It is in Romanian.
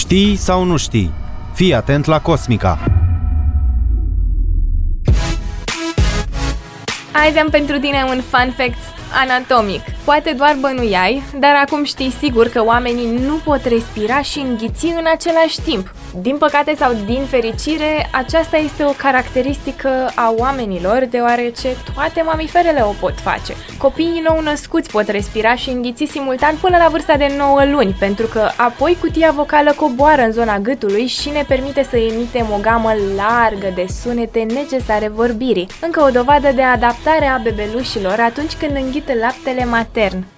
Știi sau nu știi? Fii atent la Cosmica! Azi am pentru tine un fun fact anatomic. Poate doar bănuiai, dar acum știi sigur că oamenii nu pot respira și înghiți în același timp. Din păcate sau din fericire, aceasta este o caracteristică a oamenilor, deoarece toate mamiferele o pot face. Copiii nou născuți pot respira și înghiți simultan până la vârsta de 9 luni, pentru că apoi cutia vocală coboară în zona gâtului și ne permite să emitem o gamă largă de sunete necesare vorbirii. Încă o dovadă de adaptare a bebelușilor atunci când înghită laptele matern.